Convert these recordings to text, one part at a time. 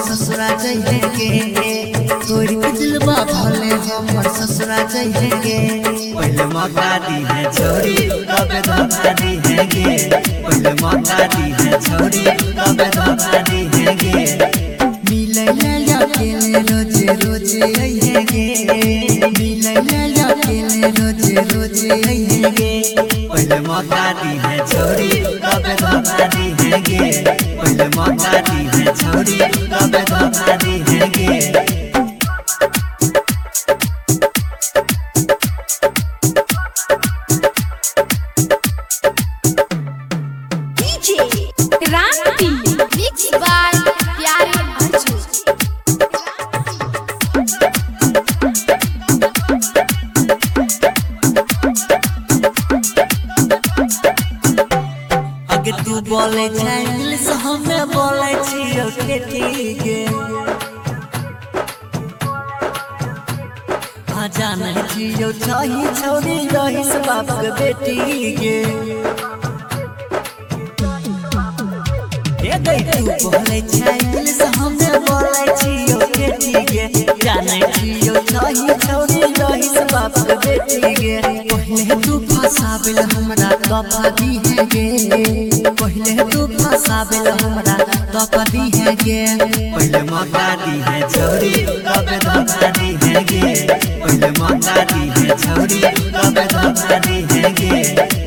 ससुरा जाएंगे तोर के दिलवा भले हमर ससुरा जाएंगे पहले मौका दी है छोरी कब धोखा दी है गे पहले मौका दी है छोरी कब धोखा दी है गे मिले ले अकेले रोजे रोजे आएंगे मिले ले अकेले रोजे रोजे आएंगे पहले मौका दी है छोरी कब धोखा दी है गे पहले मौका दी है छोरी कब धोखा दी है गे तू बोले छै इंग्लिश हमें बोले छियो ठीक आ जाने छियो चाही छोरी रही से बाप के बेटी गे तू बोले छै इंग्लिश हमें बोले छियो ठीक जाने छियो चाही छोरी रही से बाप के बेटी गे पहले तू फसाबिल हमरा दफा दी है गे पहले तू फसाबिल हमरा दफा दी है गे पहले मौका दी है छोरी कब धोखा दी है गे पहले मौका दी है छोरी कब धोखा दी है गे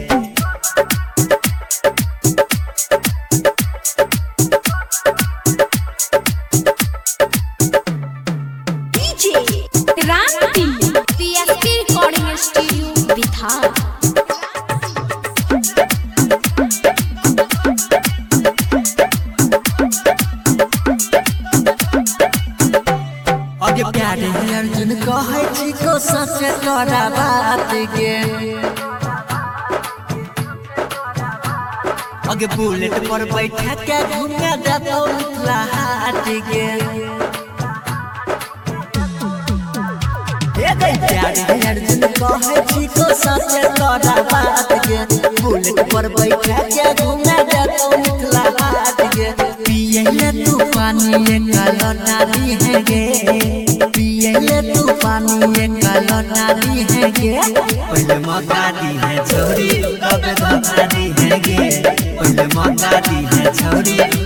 प्यारे अर्जुन कहे छी को सच तोरा बात गे अगे बुलेट पर बैठा के घूमे जातो मिथिला हाट गे प्यारे अर्जुन कहे छी को सच तोरा बात गे बुलेट पर बैठा के घूमे जातो मिथिला हाट गे पिए ले तू पानी एक लोटा दी है गे पिए तू पानी एक लोटा दी है गे पहले मौका दी है छोरी कब धोखा दी है गे पहले मौका दी है छोरी